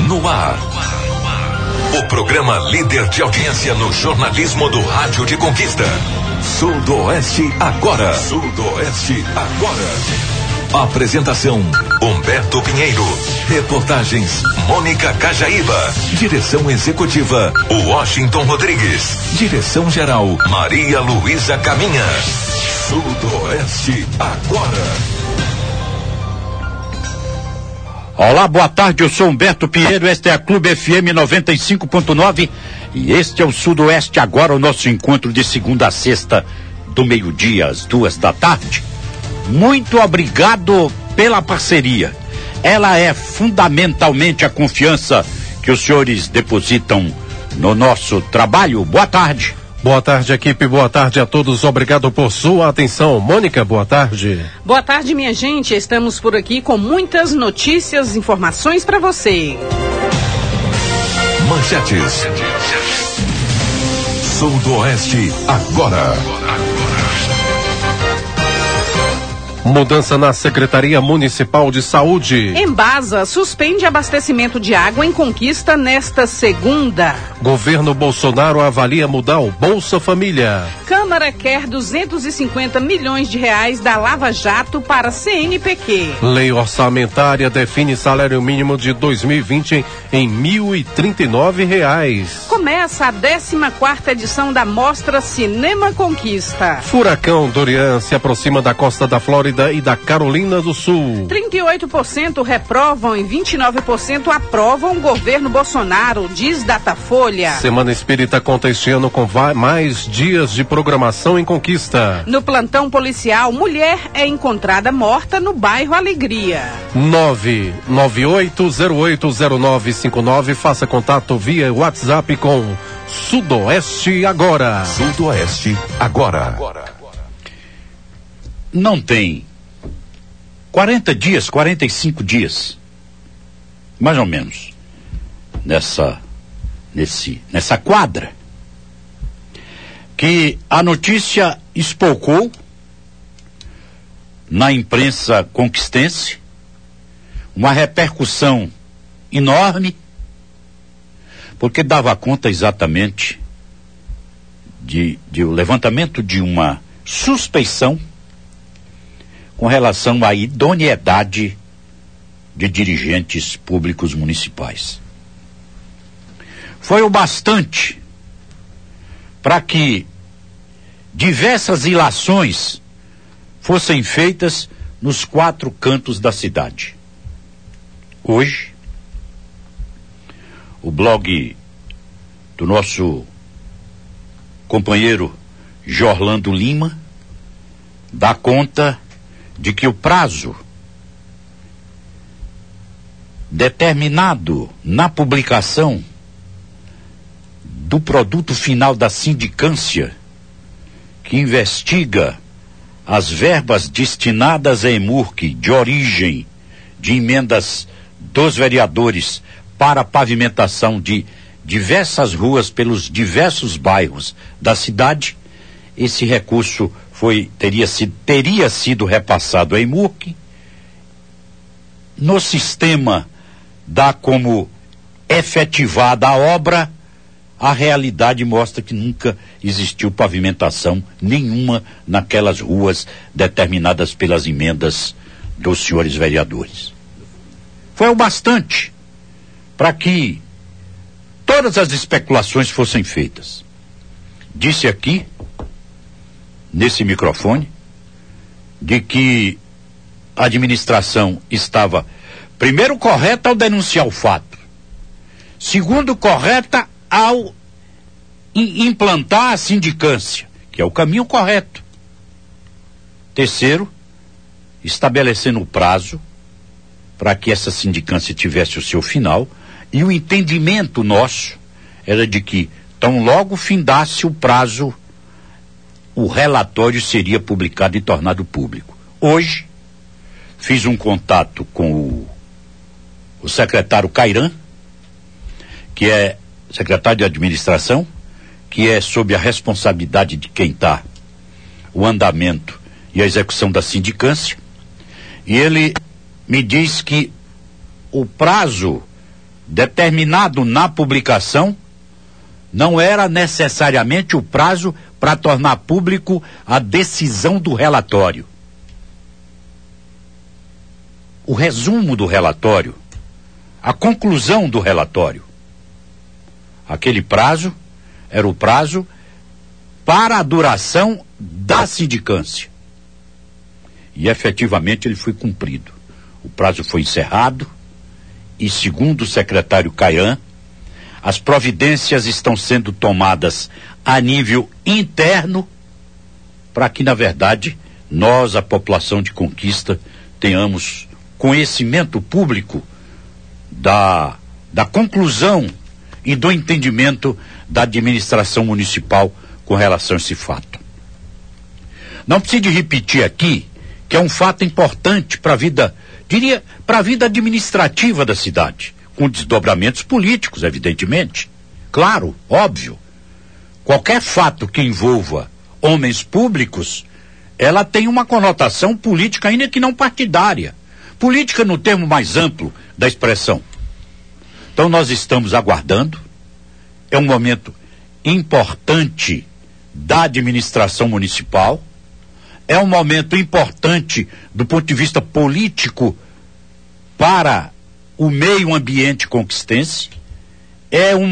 no ar. O programa líder de audiência no jornalismo do Rádio de Conquista. Sudoeste agora. Sudoeste agora. Apresentação: Humberto Pinheiro. Reportagens: Mônica Cajaíba. Direção executiva: Washington Rodrigues. Direção geral: Maria Luísa Caminha. Sudoeste agora. Olá, boa tarde, eu sou Humberto Pinheiro, esta é a Clube FM 95.9 e este é o Sudoeste agora, o nosso encontro de segunda a sexta, do meio-dia às 14h. Muito obrigado pela parceria. Ela é fundamentalmente a confiança que os senhores depositam no nosso trabalho. Boa tarde. Boa tarde, equipe. Boa tarde a todos. Obrigado por sua atenção. Mônica, boa tarde. Boa tarde, minha gente. Estamos por aqui com muitas notícias, informações para você. Manchetes. Sudoeste agora. Mudança na Secretaria Municipal de Saúde. Embasa suspende abastecimento de água em Conquista nesta segunda. Governo Bolsonaro avalia mudar o Bolsa Família. Câmara quer 250 milhões de reais da Lava Jato para CNPq. Lei orçamentária define salário mínimo de 2020 em R$ 1.039. Começa a 14ª edição da Mostra Cinema Conquista. Furacão Dorian se aproxima da costa da Flórida e da Carolina do Sul. 38% reprovam e 29% aprovam o governo Bolsonaro, diz Datafolha. Semana Espírita conta este ano com mais dias de programação em Conquista. No plantão policial, mulher é encontrada morta no bairro Alegria. 998080959. Faça contato via WhatsApp com Sudoeste agora. Sudoeste agora. Não tem 40 dias, 45 dias, mais ou menos, nessa quadra, que a notícia espolcou na imprensa conquistense, uma repercussão enorme, porque dava conta exatamente de o levantamento de uma suspeição com relação à idoneidade de dirigentes públicos municipais. Foi o bastante para que diversas ilações fossem feitas nos 4 cantos da cidade. Hoje, o blog do nosso companheiro Jorlando Lima dá conta de que o prazo determinado na publicação do produto final da sindicância, que investiga as verbas destinadas à EMURC de origem de emendas dos vereadores para a pavimentação de diversas ruas pelos diversos bairros da cidade, esse recurso teria sido repassado à EMURC. No sistema dá como efetivada a obra, a realidade mostra que nunca existiu pavimentação nenhuma naquelas ruas determinadas pelas emendas dos senhores vereadores. Foi o bastante para que todas as especulações fossem feitas. Disse aqui, nesse microfone, de que a administração estava, primeiro, correta ao denunciar o fato, segundo, correta ao implantar a sindicância, que é o caminho correto, terceiro, estabelecendo o prazo para que essa sindicância tivesse o seu final, e o entendimento nosso era de que, tão logo findasse o prazo, o relatório seria publicado e tornado público. Hoje, fiz um contato com o secretário Cairan, que é secretário de administração, que é sob a responsabilidade de quem está o andamento e a execução da sindicância, e ele me diz que o prazo determinado na publicação não era necessariamente o prazo para tornar público a decisão do relatório. O resumo do relatório, a conclusão do relatório. Aquele prazo era o prazo para a duração da sindicância. E efetivamente ele foi cumprido. O prazo foi encerrado e, segundo o secretário Caian, as providências estão sendo tomadas a nível interno para que, na verdade, nós, a população de Conquista, tenhamos conhecimento público da conclusão e do entendimento da administração municipal com relação a esse fato. Não preciso repetir aqui que é um fato importante para a vida, para a vida administrativa da cidade, com desdobramentos políticos, evidentemente. Claro, óbvio. Qualquer fato que envolva homens públicos, ela tem uma conotação política, ainda que não partidária. Política no termo mais amplo da expressão. Então nós estamos aguardando. É um momento importante da administração municipal. É um momento importante do ponto de vista político para o meio ambiente conquistense. É um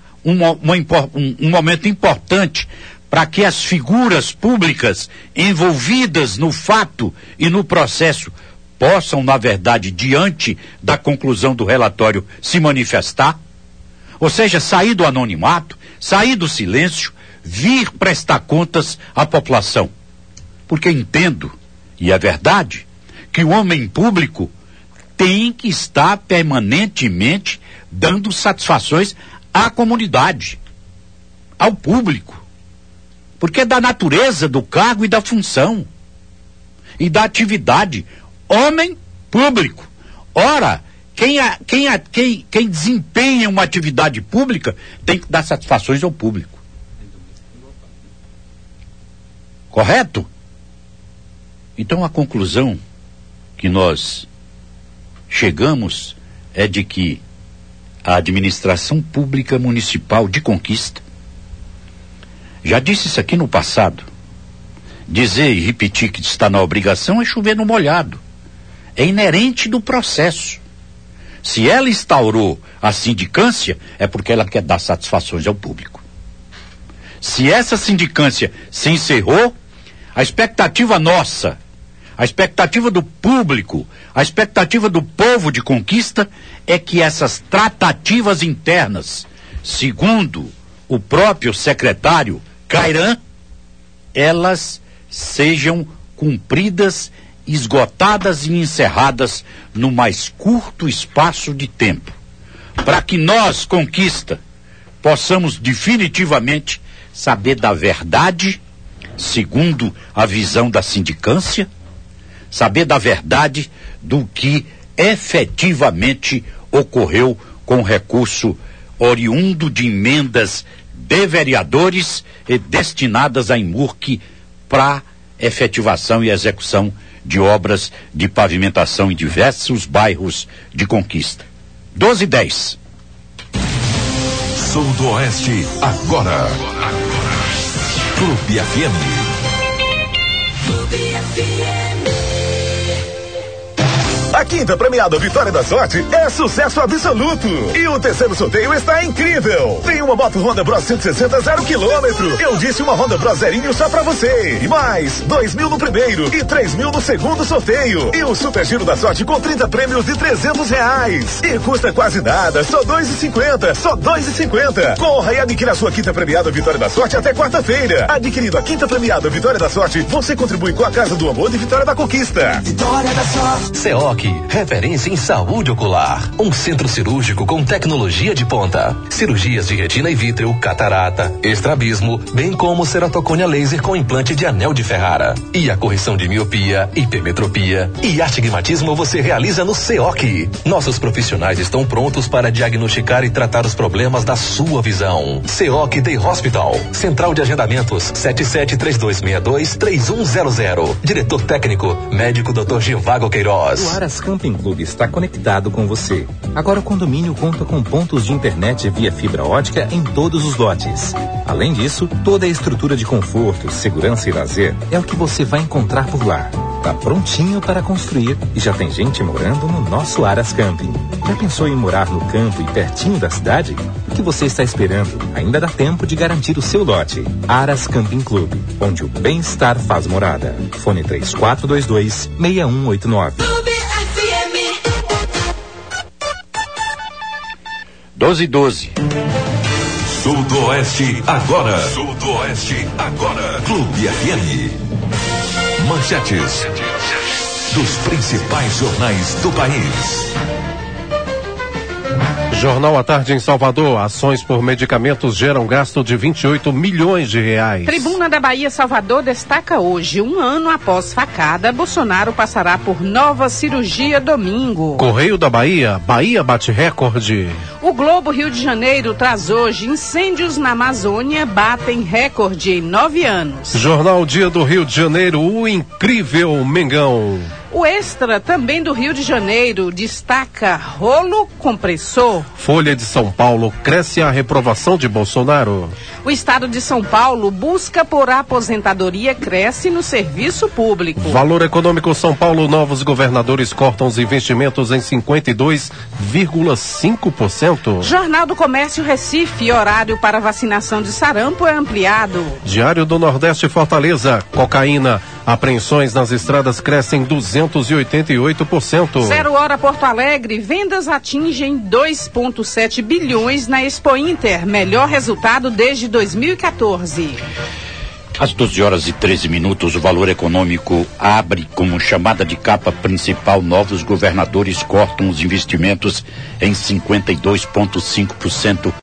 momento importante para que as figuras públicas envolvidas no fato e no processo possam, na verdade, diante da conclusão do relatório, se manifestar. Ou seja, sair do anonimato, sair do silêncio, vir prestar contas à população. Porque entendo, e é verdade, que o homem público tem que estar permanentemente dando satisfações à comunidade, ao público. Porque é da natureza do cargo e da função e da atividade. Homem público. Ora, quem desempenha uma atividade pública tem que dar satisfações ao público. Correto? Então a conclusão que nós chegamos é de que a administração pública municipal de Conquista, já disse isso aqui no passado, dizer e repetir que está na obrigação é chover no molhado. É inerente do processo. Se ela instaurou a sindicância, é porque ela quer dar satisfações ao público. Se essa sindicância se encerrou, a expectativa nossa, a expectativa do público, a expectativa do povo de Conquista é que essas tratativas internas, segundo o próprio secretário Cairan, elas sejam cumpridas, esgotadas e encerradas no mais curto espaço de tempo, para que nós, Conquista, possamos definitivamente saber da verdade, segundo a visão da sindicância, saber da verdade do que efetivamente ocorreu com recurso oriundo de emendas de vereadores e destinadas à IMURC para efetivação e execução de obras de pavimentação em diversos bairros de Conquista. 12:10. Sudoeste agora. Clube FM. A quinta premiada Vitória da Sorte é sucesso absoluto. E o terceiro sorteio está incrível. Tem uma moto Honda Bros 160 0 km. Eu disse uma Honda Bros zerinho só pra você. E mais 2.000 no primeiro e 3.000 no segundo sorteio. E o super giro da sorte com 30 prêmios de R$300. E custa quase nada, só R$2,50. Só R$2,50. Corra e adquira a sua quinta premiada Vitória da Sorte até quarta-feira. Adquirindo a quinta premiada Vitória da Sorte, você contribui com a Casa do Amor de Vitória da Conquista. Vitória da Sorte. CEOC, referência em saúde ocular. Um centro cirúrgico com tecnologia de ponta. Cirurgias de retina e vítreo, catarata, estrabismo, bem como ceratocônia laser com implante de anel de Ferrara. E a correção de miopia, hipermetropia e astigmatismo você realiza no CEOC. Nossos profissionais estão prontos para diagnosticar e tratar os problemas da sua visão. CEOC Day Hospital. Central de agendamentos 7732623100. Diretor técnico, médico Dr. Givago Queiroz. Aras Camping Club está conectado com você. Agora o condomínio conta com pontos de internet via fibra ótica em todos os lotes. Além disso, toda a estrutura de conforto, segurança e lazer é o que você vai encontrar por lá. Tá prontinho para construir e já tem gente morando no nosso Aras Camping. Já pensou em morar no campo e pertinho da cidade? O que você está esperando? Ainda dá tempo de garantir o seu lote. Aras Camping Club, onde o bem-estar faz morada. Fone 3422-6189. 12:12. Sudoeste agora. Sudoeste agora. Clube FM. Manchetes dos principais jornais do país. Jornal à Tarde em Salvador. Ações por medicamentos geram gasto de 28 milhões de reais. Tribuna da Bahia Salvador destaca hoje, 1 ano após facada, Bolsonaro passará por nova cirurgia domingo. Correio da Bahia. Bahia bate recorde. O Globo Rio de Janeiro traz hoje, incêndios na Amazônia batem recorde em 9 anos. Jornal Dia do Rio de Janeiro. O incrível Mengão. O Extra, também do Rio de Janeiro, destaca rolo compressor. Folha de São Paulo. Cresce a reprovação de Bolsonaro. O estado de São Paulo busca por aposentadoria, cresce no serviço público. Valor Econômico São Paulo. Novos governadores cortam os investimentos em 52,5%. Jornal do Comércio Recife, horário para vacinação de sarampo é ampliado. Diário do Nordeste Fortaleza. Cocaína. Apreensões nas estradas crescem 288%. 0 hora Porto Alegre, vendas atingem 2,7 bilhões na Expo Inter, melhor resultado desde 2014. Às 12h13, o Valor Econômico abre como chamada de capa principal: novos governadores cortam os investimentos em 52,5%.